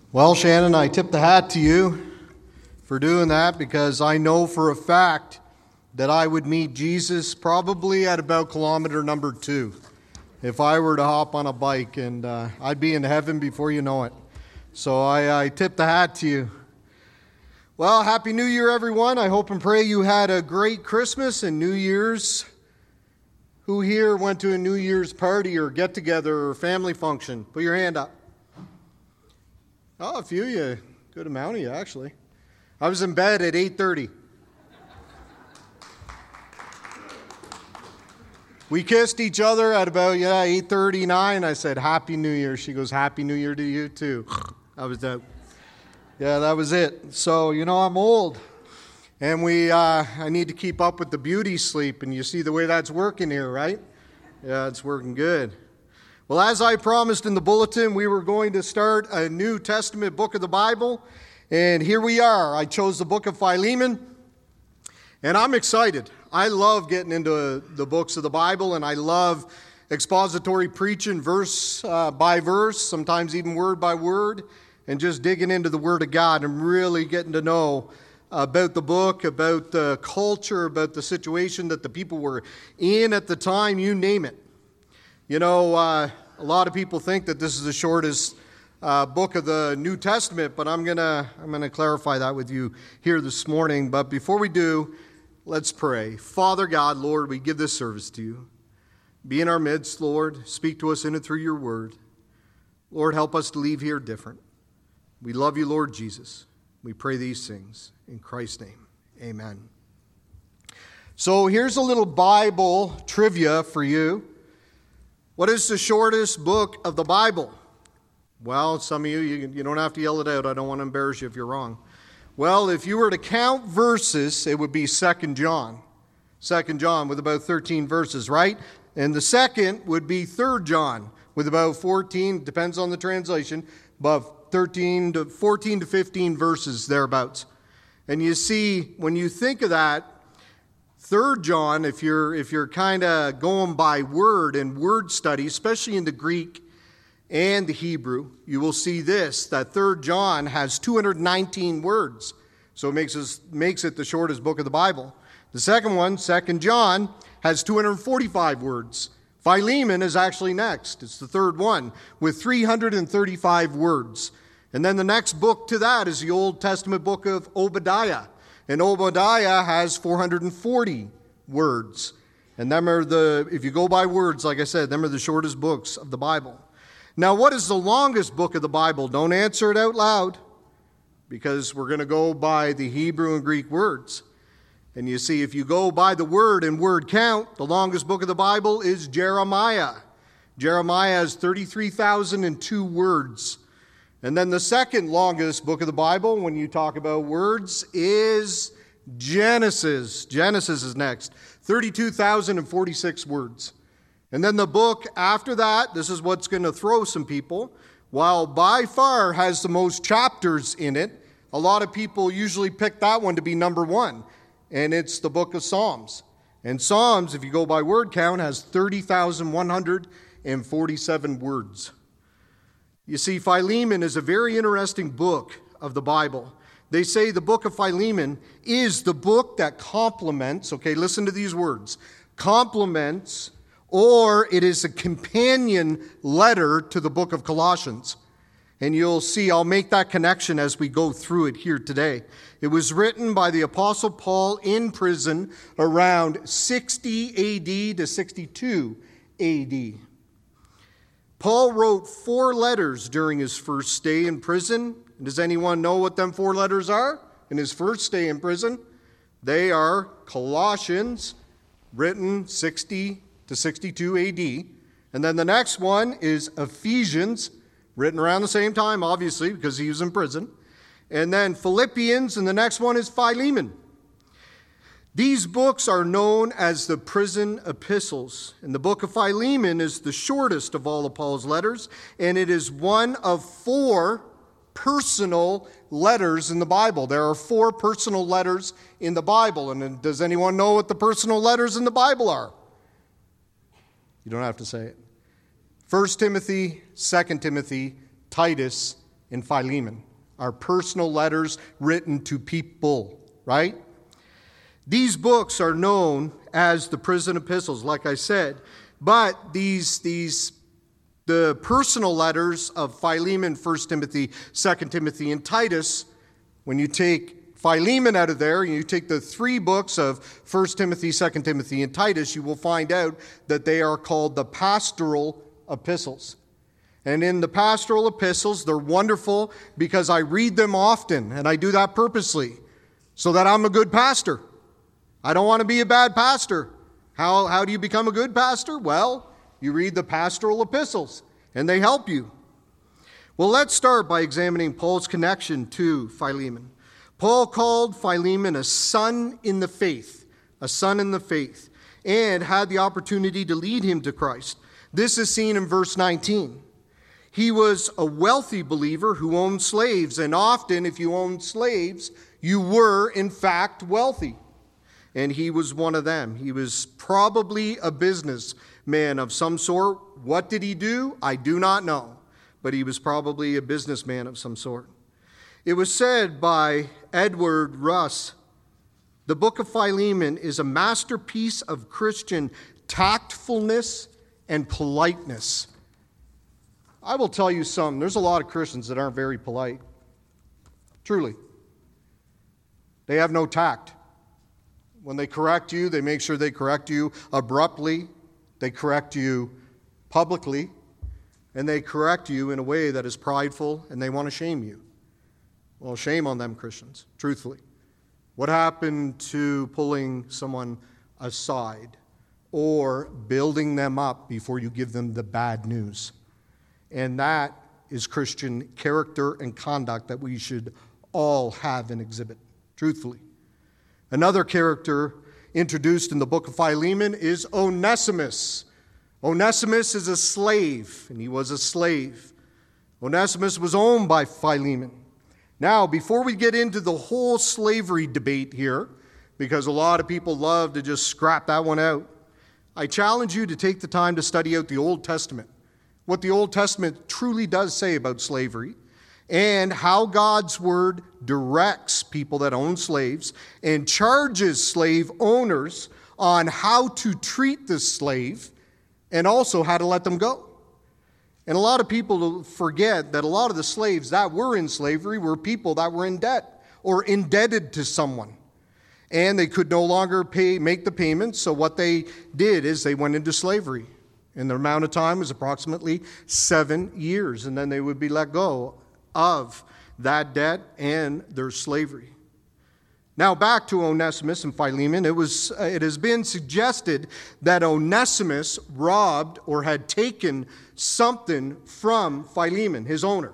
Well, Shannon, I tip the hat to you for doing that because I know for a fact that I would meet Jesus probably at about kilometer number 2 if I were to hop on a bike, and I'd be in heaven before you know it. So I tip the hat to you. Well, Happy New Year, everyone. I hope and pray you had a great Christmas and New Year's. Who here went to a New Year's party or get-together or family function? Put your hand up. Oh, a few of you. Good amount of you, actually. I was in bed at 8:30. We kissed each other at about 8:39. I said, Happy New Year. She goes, Happy New Year to you, too. I was that. Yeah, that was it. So, I'm old. And I need to keep up with the beauty sleep. And you see the way that's working here, right? Yeah, it's working good. Well, as I promised in the bulletin, we were going to start a New Testament book of the Bible. And here we are. I chose the book of Philemon. And I'm excited. I love getting into the books of the Bible. And I love expository preaching verse by verse, sometimes even word by word. And just digging into the Word of God and really getting to know about the book, about the culture, about the situation that the people were in at the time, you name it. A lot of people think that this is the shortest book of the New Testament, but I'm gonna clarify that with you here this morning. But before we do, let's pray. Father God, Lord, we give this service to you. Be in our midst, Lord. Speak to us in and through your word. Lord, help us to leave here different. We love you, Lord Jesus. We pray these things in Christ's name. Amen. So here's a little Bible trivia for you. What is the shortest book of the Bible? Well, some of you don't have to yell it out. I don't want to embarrass you if you're wrong. Well, if you were to count verses, it would be 2 John. 2 John with about 13 verses, right? And the second would be 3 John with about 14, depends on the translation, but 14 to 15 verses thereabouts. And you see, when you think of that, 3 John, if you're kind of going by word and word study, especially in the Greek and the Hebrew, you will see this, that 3 John has 219 words. So it makes it the shortest book of the Bible. The second one, 2 John, has 245 words. Philemon is actually next. It's the third one with 335 words. And then the next book to that is the Old Testament book of Obadiah. And Obadiah has 440 words. And if you go by words, like I said, them are the shortest books of the Bible. Now, what is the longest book of the Bible? Don't answer it out loud, because we're going to go by the Hebrew and Greek words. And you see, if you go by the word and word count, the longest book of the Bible is Jeremiah. Jeremiah has 33,002 words. And then the second longest book of the Bible, when you talk about words, is Genesis. Genesis is next. 32,046 words. And then the book after that, this is what's going to throw some people, while by far has the most chapters in it, a lot of people usually pick that one to be number 1. And it's the book of Psalms. And Psalms, if you go by word count, has 30,147 words. You see, Philemon is a very interesting book of the Bible. They say the book of Philemon is the book that complements, okay, listen to these words, complements, or it is a companion letter to the book of Colossians. And you'll see, I'll make that connection as we go through it here today. It was written by the Apostle Paul in prison around 60 AD to 62 AD. Paul wrote 4 letters during his first stay in prison. Does anyone know what them 4 letters are in his first stay in prison? They are Colossians, written 60 to 62 AD. And then the next one is Ephesians, written around the same time, obviously, because he was in prison. And then Philippians, and the next one is Philemon. These books are known as the prison epistles. And the book of Philemon is the shortest of all of Paul's letters, and it is one of 4 personal letters in the Bible. There are 4 personal letters in the Bible. And does anyone know what the personal letters in the Bible are? You don't have to say it. 1 Timothy, 2 Timothy, Titus, and Philemon, our personal letters written to people, right? These books are known as the prison epistles, like I said, but the personal letters of Philemon, 1 Timothy, 2 Timothy, and Titus, when you take Philemon out of there and you take the three books of 1 Timothy, 2 Timothy, and Titus, you will find out that they are called the pastoral epistles. And in the pastoral epistles, they're wonderful because I read them often, and I do that purposely so that I'm a good pastor. I don't want to be a bad pastor. How do you become a good pastor? Well, you read the pastoral epistles, and they help you. Well, let's start by examining Paul's connection to Philemon. Paul called Philemon a son in the faith, and had the opportunity to lead him to Christ. This is seen in verse 19. He was a wealthy believer who owned slaves, and often if you owned slaves, you were in fact wealthy. And he was one of them. He was probably a businessman of some sort. What did he do? I do not know. But he was probably a businessman of some sort. It was said by Edward Russ, the book of Philemon is a masterpiece of Christian tactfulness and politeness. I will tell you something. There's a lot of Christians that aren't very polite. Truly. They have no tact. When they correct you, they make sure they correct you abruptly. They correct you publicly. And they correct you in a way that is prideful, and they want to shame you. Well, shame on them, Christians, truthfully. What happened to pulling someone aside or building them up before you give them the bad news? And that is Christian character and conduct that we should all have and exhibit, truthfully. Another character introduced in the book of Philemon is Onesimus. Onesimus is a slave, and he was a slave. Onesimus was owned by Philemon. Now, before we get into the whole slavery debate here, because a lot of people love to just scrap that one out, I challenge you to take the time to study out the Old Testament, what the Old Testament truly does say about slavery, and how God's word directs people that own slaves and charges slave owners on how to treat the slave and also how to let them go. And a lot of people forget that a lot of the slaves that were in slavery were people that were in debt or indebted to someone. And they could no longer make the payments, so what they did is they went into slavery. And the amount of time was approximately 7 years, and then they would be let go of that debt and their slavery. Now back to Onesimus and Philemon. It has been suggested that Onesimus robbed or had taken something from Philemon, his owner,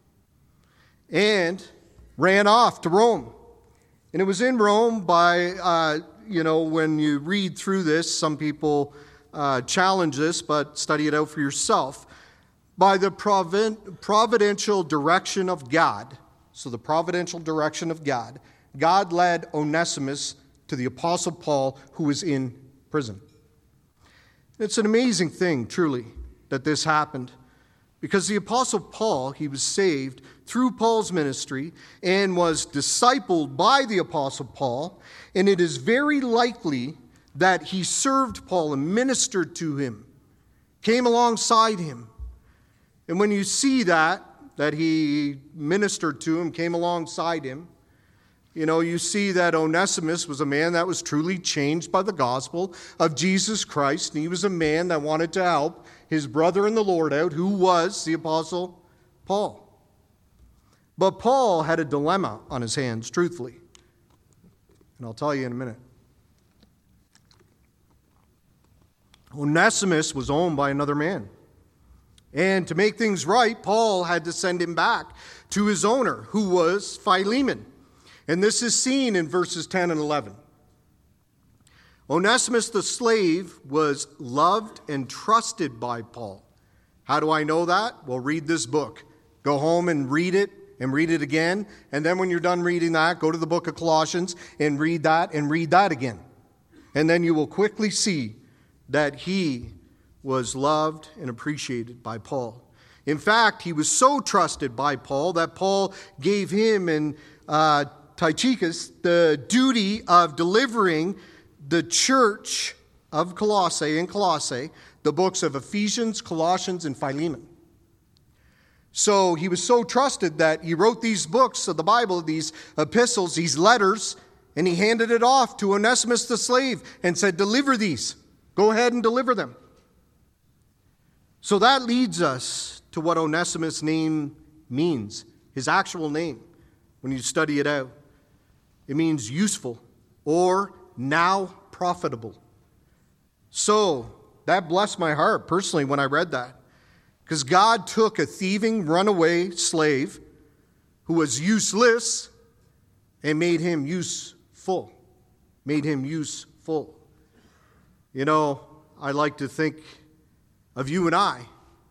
and ran off to Rome. And it was in Rome by, when you read through this, some people challenge this, but study it out for yourself. By the providential direction of God, so the providential direction of God, God led Onesimus to the Apostle Paul, who was in prison. It's an amazing thing, truly, that this happened, because the Apostle Paul, he was saved through Paul's ministry and was discipled by the Apostle Paul, and it is very likely that he served Paul and ministered to him, came alongside him. And when you see that he ministered to him, came alongside him, you see that Onesimus was a man that was truly changed by the gospel of Jesus Christ. And he was a man that wanted to help his brother in the Lord out, who was the Apostle Paul. But Paul had a dilemma on his hands, truthfully. And I'll tell you in a minute. Onesimus was owned by another man. And to make things right, Paul had to send him back to his owner, who was Philemon. And this is seen in verses 10 and 11. Onesimus the slave was loved and trusted by Paul. How do I know that? Well, read this book. Go home and read it again. And then when you're done reading that, go to the book of Colossians and read that again. And then you will quickly see that he was loved and appreciated by Paul. In fact, he was so trusted by Paul that Paul gave him and Tychicus the duty of delivering the church of Colossae the books of Ephesians, Colossians, and Philemon. So he was so trusted that he wrote these books of the Bible, these epistles, these letters, and he handed it off to Onesimus the slave and said, deliver these. Go ahead and deliver them. So that leads us to what Onesimus' name means, his actual name, when you study it out. It means useful or now profitable. So that blessed my heart personally when I read that. Because God took a thieving, runaway slave who was useless and made him useful. Made him useful. You know, I like to think of you and I.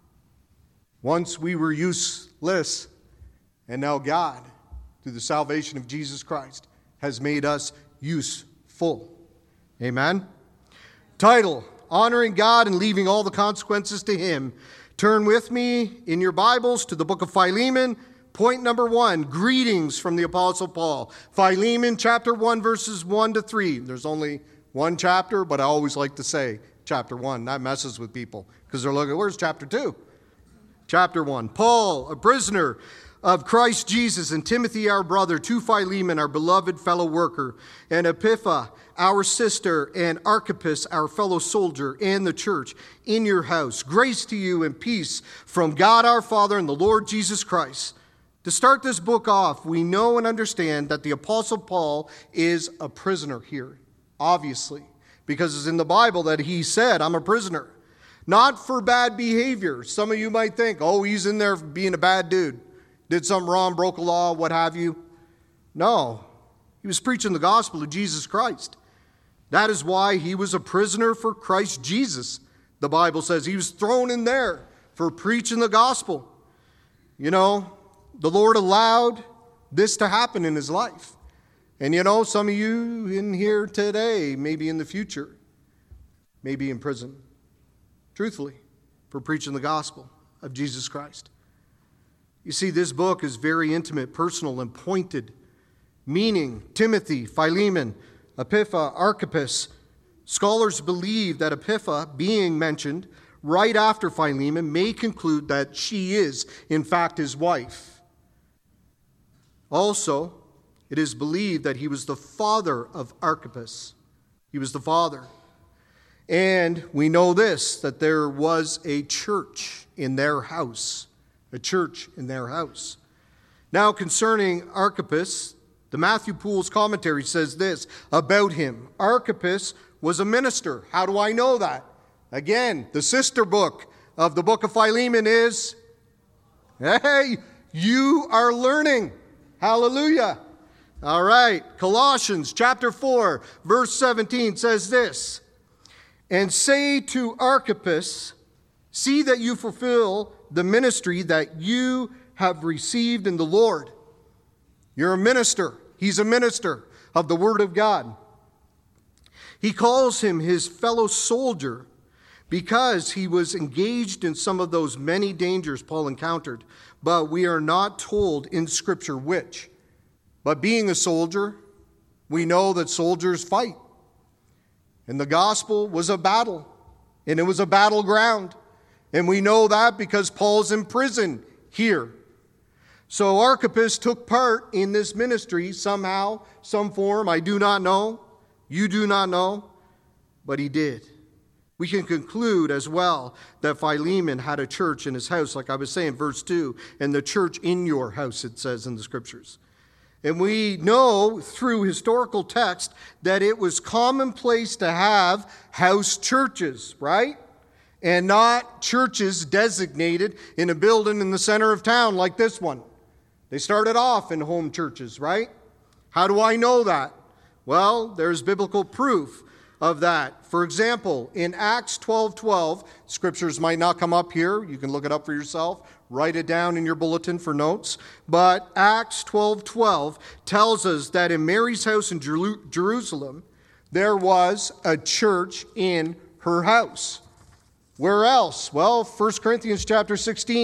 Once we were useless, and now God, through the salvation of Jesus Christ, has made us useful. Amen? Title, Honoring God and Leaving All the Consequences to Him. Turn with me in your Bibles to the book of Philemon. Point number 1, greetings from the Apostle Paul. Philemon chapter 1, verses 1 to 3. There's only one chapter, but I always like to say chapter 1. That messes with people because they're looking, where's chapter 2? Chapter 1. Paul, a prisoner of Christ Jesus, and Timothy, our brother, to Philemon, our beloved fellow worker, and Epipha, our sister, and Archippus, our fellow soldier, and the church in your house. Grace to you and peace from God our Father and the Lord Jesus Christ. To start this book off, we know and understand that the Apostle Paul is a prisoner here, obviously, because it's in the Bible that he said, I'm a prisoner. Not for bad behavior. Some of you might think, oh, he's in there being a bad dude. Did something wrong, broke a law, what have you. No, he was preaching the gospel of Jesus Christ. That is why he was a prisoner for Christ Jesus. The Bible says he was thrown in there for preaching the gospel. You know, the Lord allowed this to happen in his life. And you know, some of you in here today, maybe in the future, may be in prison. Truthfully, for preaching the gospel of Jesus Christ. You see, this book is very intimate, personal, and pointed. Meaning, Timothy, Philemon, Epipha, Archippus. Scholars believe that Epipha, being mentioned right after Philemon, may conclude that she is, in fact, his wife. Also, it is believed that he was the father of Archippus. He was the father. And we know this, that there was a church in their house. A church in their house. Now, concerning Archippus, the Matthew Poole's commentary says this about him. Archippus was a minister. How do I know that? Again, the sister book of the book of Philemon is, hey, you are learning. Hallelujah. All right, Colossians chapter 4, verse 17 says this. And say to Archippus, see that you fulfill the ministry that you have received in the Lord. You're a minister. He's a minister of the Word of God. He calls him his fellow soldier because he was engaged in some of those many dangers Paul encountered. But we are not told in Scripture which. But being a soldier, we know that soldiers fight. And the gospel was a battle, and it was a battleground. And we know that because Paul's in prison here. So Archippus took part in this ministry somehow, some form. I do not know. You do not know. But he did. We can conclude as well that Philemon had a church in his house, like I was saying, verse 2, and the church in your house, it says in the Scriptures. And we know through historical text that it was commonplace to have house churches, right? And not churches designated in a building in the center of town like this one. They started off in home churches, right? How do I know that? Well, there's biblical proof of that. For example, in Acts 12:12, scriptures might not come up here. You can look it up for yourself. Write it down in your bulletin for notes. But Acts 12:12 tells us that in Mary's house in Jerusalem, there was a church in her house. Where else? Well, 1 Corinthians chapter 16.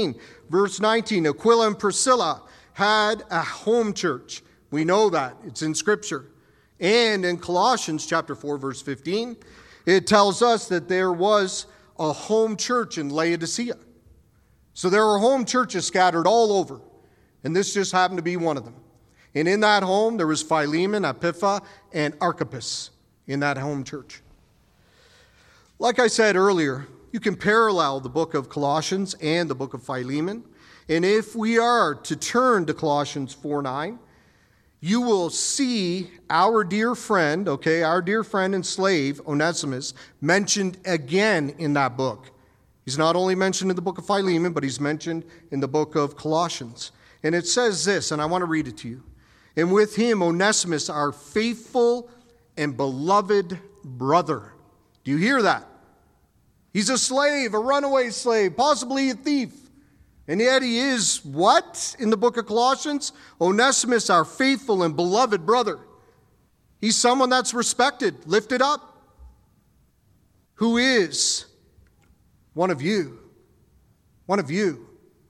verse 19, Aquila and Priscilla had a home church. We know that. It's in Scripture. And in Colossians chapter 4, verse 15, it tells us that there was a home church in Laodicea. So there were home churches scattered all over. And this just happened to be one of them. And in that home, there was Philemon, Apphia, and Archippus in that home church. Like I said earlier, you can parallel the book of Colossians and the book of Philemon. And if we are to turn to Colossians 4:9, you will see our dear friend, our dear friend and slave, Onesimus, mentioned again in that book. He's not only mentioned in the book of Philemon, but he's mentioned in the book of Colossians. And it says this, and I want to read it to you. And with him, Onesimus, our faithful and beloved brother. Do you hear that? He's a slave, a runaway slave, possibly a thief. And yet he is what in the book of Colossians? Onesimus, our faithful and beloved brother. He's someone that's respected, lifted up, who is one of you. One of you.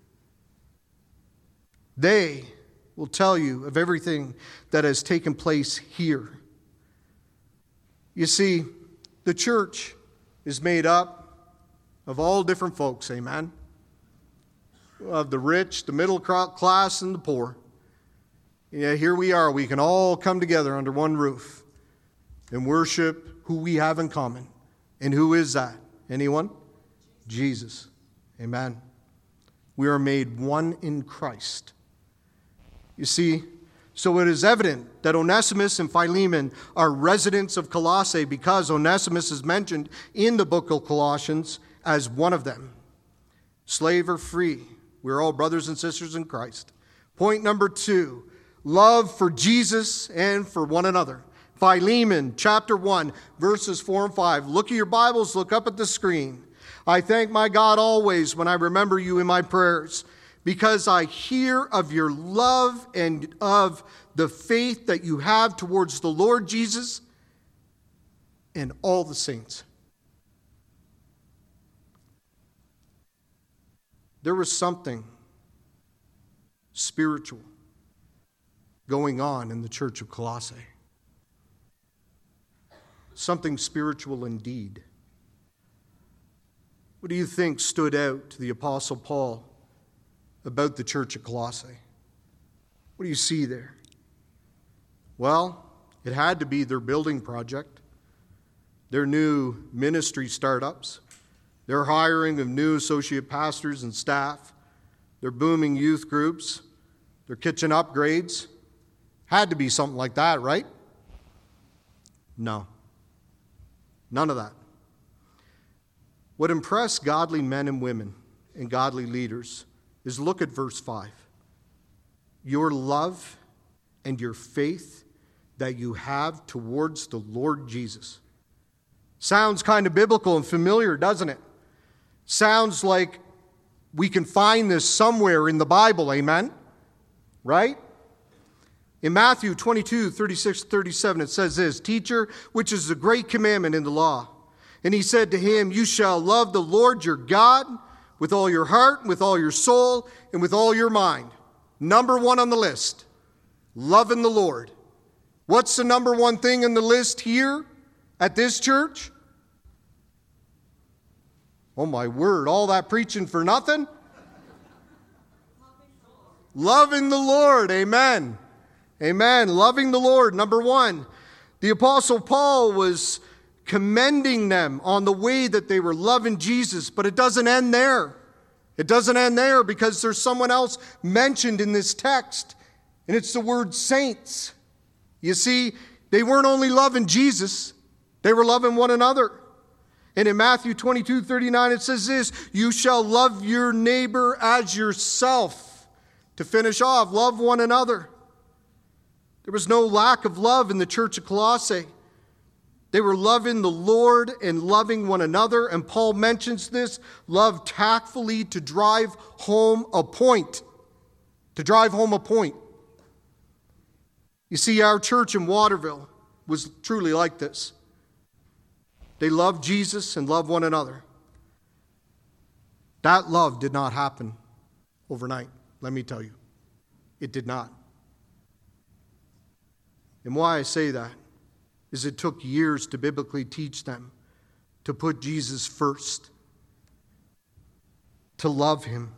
They will tell you of everything that has taken place here. You see, the church is made up of all different folks, amen? Of the rich, the middle class, and the poor. Yeah, here we are. We can all come together under one roof and worship who we have in common. And who is that? Anyone? Jesus. Amen. We are made one in Christ. You see, so it is evident that Onesimus and Philemon are residents of Colossae because Onesimus is mentioned in the book of Colossians as one of them. Slave or free, we're all brothers and sisters in Christ. Point number 2, love for Jesus and for one another. Philemon chapter 1, verses 4 and 5. Look at your Bibles, look up at the screen. I thank my God always when I remember you in my prayers, because I hear of your love and of the faith that you have towards the Lord Jesus and all the saints. There was something spiritual going on in the church of Colossae. Something spiritual indeed. What do you think stood out to the Apostle Paul about the church of Colossae? What do you see there? Well, it had to be their building project, their new ministry startups, their hiring of new associate pastors and staff, their booming youth groups, their kitchen upgrades. Had to be something like that, right? No. None of that. What impressed godly men and women and godly leaders is look at verse 5. Your love and your faith that you have towards the Lord Jesus. Sounds kind of biblical and familiar, doesn't it? Sounds like we can find this somewhere in the Bible, amen? Right? In Matthew 22, 36, 37, it says this, Teacher, which is the great commandment in the law? And he said to him, You shall love the Lord your God with all your heart, with all your soul, and with all your mind. Number 1 on the list, loving the Lord. What's the number 1 thing in the list here at this church? Oh my word, all that preaching for nothing? Loving the Lord, amen. Amen, loving the Lord, number 1. The Apostle Paul was commending them on the way that they were loving Jesus, but it doesn't end there. It doesn't end there because there's someone else mentioned in this text, and it's the word saints. You see, they weren't only loving Jesus, they were loving one another. And in Matthew 22, 39, it says this, You shall love your neighbor as yourself. To finish off, love one another. There was no lack of love in the church of Colossae. They were loving the Lord and loving one another. And Paul mentions this, love tactfully to drive home a point. To drive home a point. You see, our church in Waterville was truly like this. They loved Jesus and loved one another. That love did not happen overnight. Let me tell you, it did not. And why I say that is it took years to biblically teach them to put Jesus first, to love him,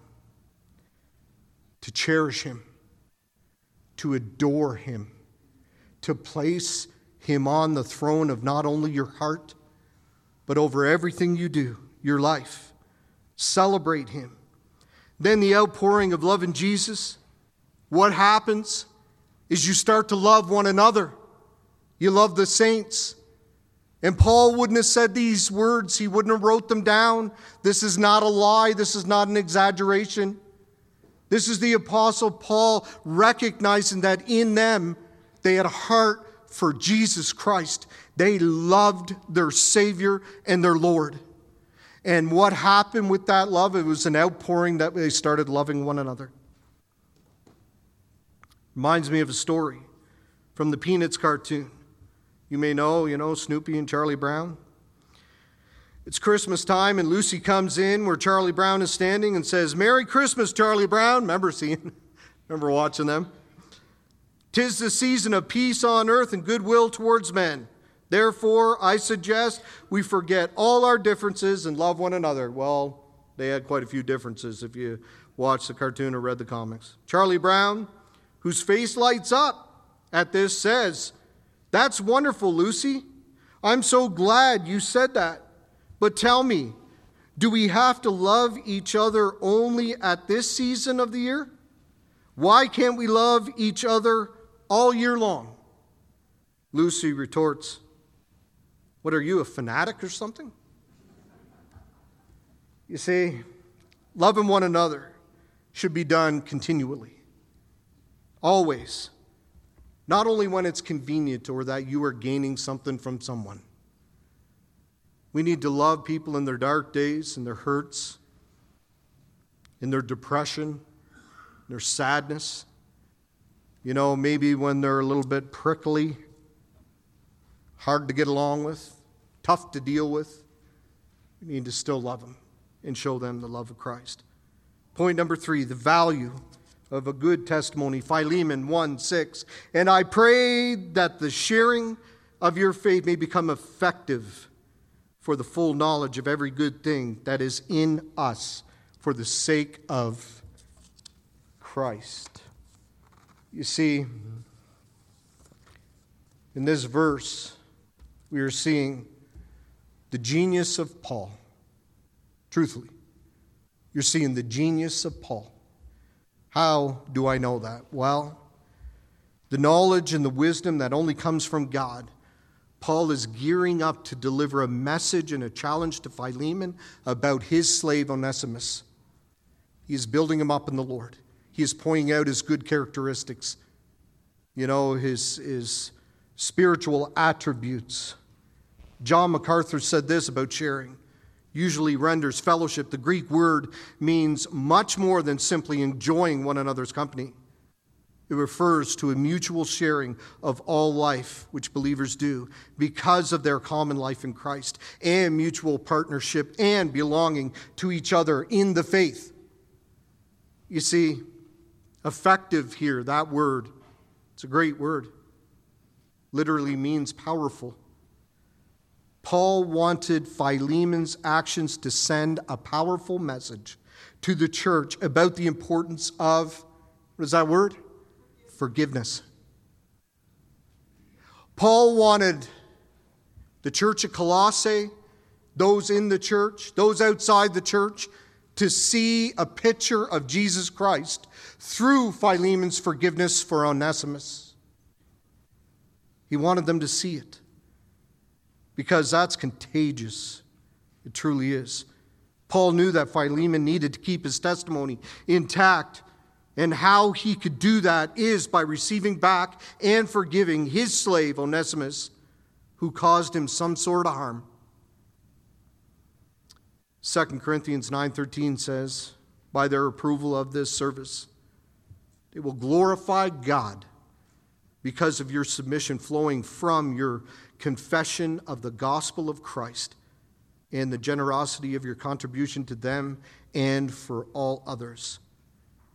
to cherish him, to adore him, to place him on the throne of not only your heart, but over everything you do, your life. Celebrate him. Then the outpouring of love in Jesus, what happens is you start to love one another. You love the saints. And Paul wouldn't have said these words. He wouldn't have wrote them down. This is not a lie. This is not an exaggeration. This is the Apostle Paul recognizing that in them they had a heart for Jesus Christ. They loved their Savior and their Lord. And what happened with that love? It was an outpouring that they started loving one another. Reminds me of a story from the Peanuts cartoon. You may know, Snoopy and Charlie Brown. It's Christmas time, and Lucy comes in where Charlie Brown is standing and says, "Merry Christmas, Charlie Brown." Remember watching them? "'Tis the season of peace on earth and goodwill towards men. Therefore, I suggest we forget all our differences and love one another." Well, they had quite a few differences if you watched the cartoon or read the comics. Charlie Brown, whose face lights up at this, says, "That's wonderful, Lucy. I'm so glad you said that. But tell me, do we have to love each other only at this season of the year? Why can't we love each other all year long?" Lucy retorts, "What are you, a fanatic or something?" You see, loving one another should be done continually, always. Not only when it's convenient or that you are gaining something from someone. We need to love people in their dark days, in their hurts, in their depression, their sadness. Maybe when they're a little bit prickly, hard to get along with, tough to deal with. We need to still love them and show them the love of Christ. Point number 3, the value of a good testimony. Philemon 1:6. "And I pray that the sharing of your faith may become effective for the full knowledge of every good thing that is in us for the sake of Christ." You see, in this verse, we are seeing the genius of Paul. Truthfully, you're seeing the genius of Paul. How do I know that? Well, the knowledge and the wisdom that only comes from God. Paul is gearing up to deliver a message and a challenge to Philemon about his slave Onesimus. He is building him up in the Lord. He is pointing out his good characteristics, his spiritual attributes. John MacArthur said this about sharing. Usually renders fellowship. The Greek word means much more than simply enjoying one another's company. It refers to a mutual sharing of all life, which believers do, because of their common life in Christ, and mutual partnership and belonging to each other in the faith. You see, effective here, that word, it's a great word, literally means powerful. Paul wanted Philemon's actions to send a powerful message to the church about the importance of, what is that word? Forgiveness. Paul wanted the church of Colossae, those in the church, those outside the church, to see a picture of Jesus Christ through Philemon's forgiveness for Onesimus. He wanted them to see it because that's contagious. It truly is. Paul knew that Philemon needed to keep his testimony intact, and how he could do that is by receiving back and forgiving his slave Onesimus, who caused him some sort of harm. 2 Corinthians 9:13 says, "By their approval of this service, they will glorify God because of your submission flowing from your confession of the gospel of Christ and the generosity of your contribution to them and for all others."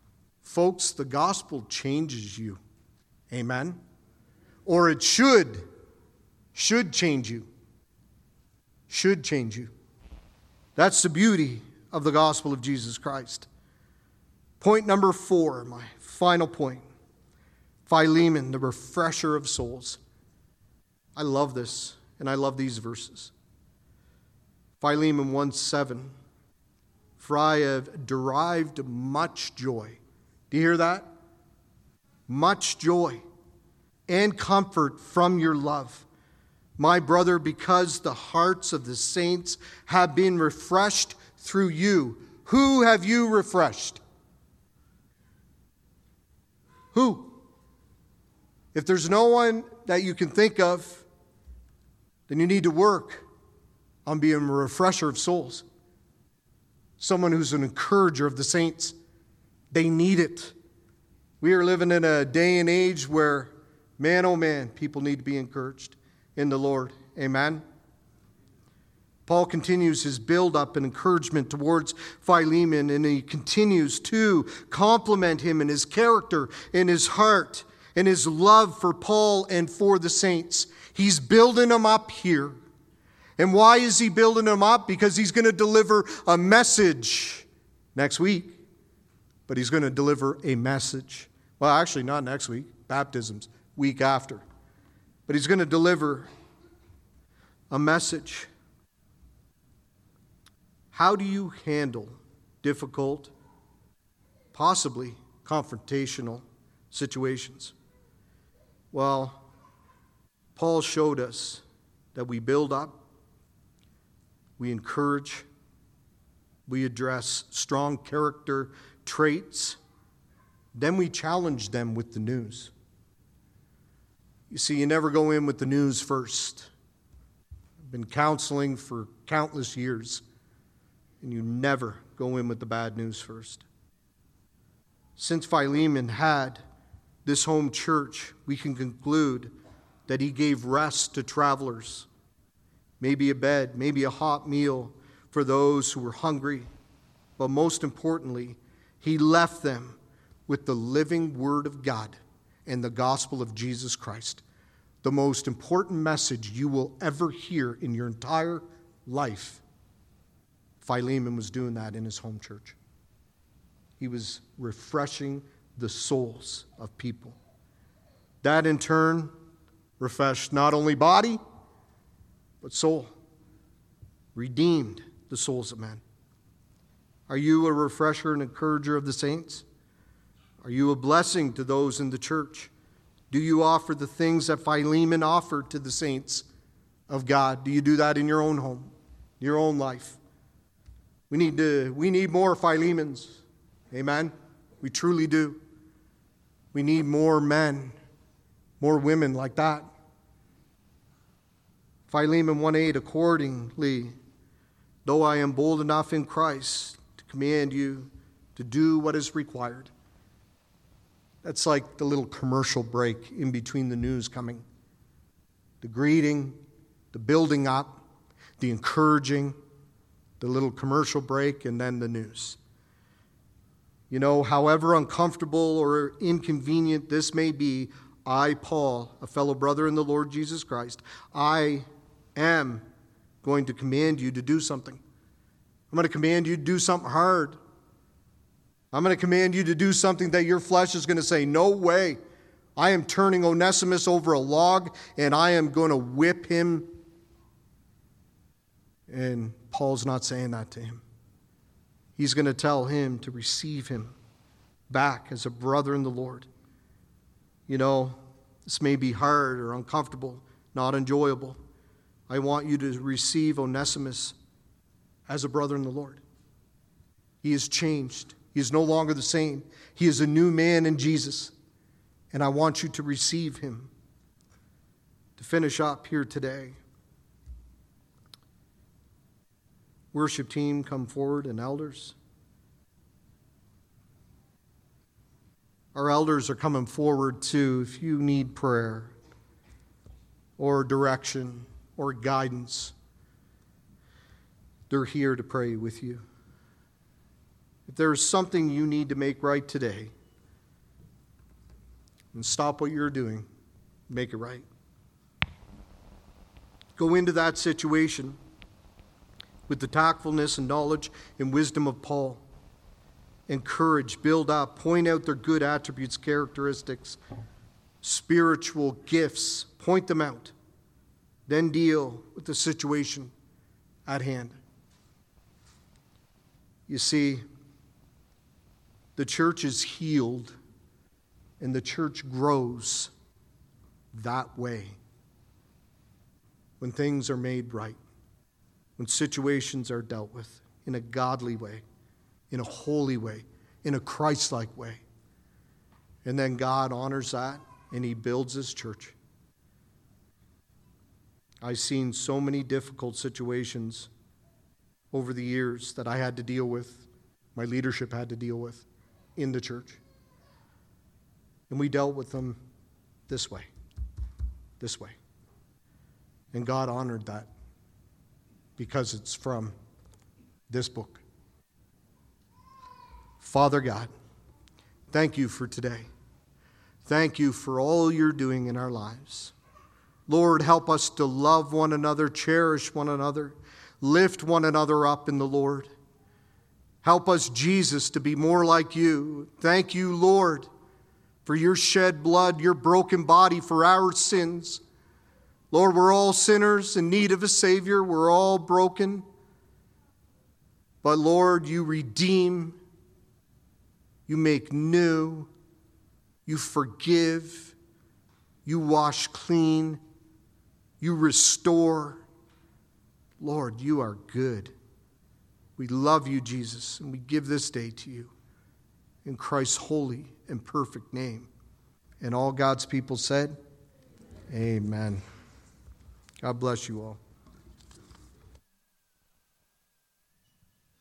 Folks, the gospel changes you. Amen? Or it should change you. Should change you. That's the beauty of the gospel of Jesus Christ. Point number 4, my final point. Philemon, the refresher of souls. I love this, and I love these verses. Philemon 1:7. For I have derived much joy. Do you hear that? Much joy and comfort from your love, my brother, because the hearts of the saints have been refreshed through you. Who have you refreshed? Who? If there's no one that you can think of, then you need to work on being a refresher of souls. Someone who's an encourager of the saints. They need it. We are living in a day and age where, man, oh man, people need to be encouraged in the Lord. Amen? Paul continues his build-up and encouragement towards Philemon, and he continues to compliment him in his character, in his heart, in his love for Paul and for the saints. He's building them up here. And why is he building them up? Because he's going to deliver a message next week. But he's going to deliver a message. Well, actually, not next week. Baptism's week after. But he's going to deliver a message. How do you handle difficult, possibly confrontational situations? Well, Paul showed us that we build up, we encourage, we address strong character traits, then we challenge them with the news. You see, you never go in with the news first. I've been counseling for countless years, and you never go in with the bad news first. Since Philemon had this home church, we can conclude that he gave rest to travelers, maybe a bed, maybe a hot meal for those who were hungry, but most importantly, he left them with the living Word of God and the gospel of Jesus Christ, the most important message you will ever hear in your entire life. Philemon was doing that in his home church. He was refreshing the souls of people. That in turn refreshed not only body, but soul. Redeemed the souls of men. Are you a refresher and encourager of the saints? Are you a blessing to those in the church? Do you offer the things that Philemon offered to the saints of God? Do you do that in your own home, your own life? We need more Philemons. Amen? We truly do. We need more men, more women like that. Philemon 1:8, accordingly, though I am bold enough in Christ to command you to do what is required. That's like the little commercial break in between the news coming. The greeting, the building up, the encouraging, the little commercial break, and then the news. You know, however uncomfortable or inconvenient this may be, I, Paul, a fellow brother in the Lord Jesus Christ, I am going to command you to do something. I'm going to command you to do something hard. I'm going to command you to do something that your flesh is going to say, no way. I am turning Onesimus over a log, and I am going to whip him. And Paul's not saying that to him. He's going to tell him to receive him back as a brother in the Lord. You know, this may be hard or uncomfortable, not enjoyable. I want you to receive Onesimus as a brother in the Lord. He is changed. He is no longer the same. He is a new man in Jesus. And I want you to receive him. To finish up here today, worship team, come forward, and elders. Our elders are coming forward too. If you need prayer or direction or guidance, they're here to pray with you. If there is something you need to make right today, and stop what you're doing. Make it right. Go into that situation with the tactfulness and knowledge and wisdom of Paul. Encourage, build up, point out their good attributes, characteristics, spiritual gifts. Point them out. Then deal with the situation at hand. You see, the church is healed and the church grows that way. When things are made right, when situations are dealt with in a godly way, in a holy way, in a Christ-like way. And then God honors that and he builds his church. I've seen so many difficult situations over the years that I had to deal with, my leadership had to deal with in the church. And we dealt with them this way. And God honored that because it's from this book. Father God, thank you for today. Thank you for all you're doing in our lives. Lord, help us to love one another, cherish one another, lift one another up in the Lord. Help us, Jesus, to be more like you. Thank you, Lord, for your shed blood, your broken body for our sins. Lord, we're all sinners in need of a Savior. We're all broken. But Lord, you redeem, you make new, you forgive, you wash clean, you restore. Lord, you are good. We love you, Jesus, and we give this day to you in Christ's holy and perfect name. And all God's people said, amen. God bless you all.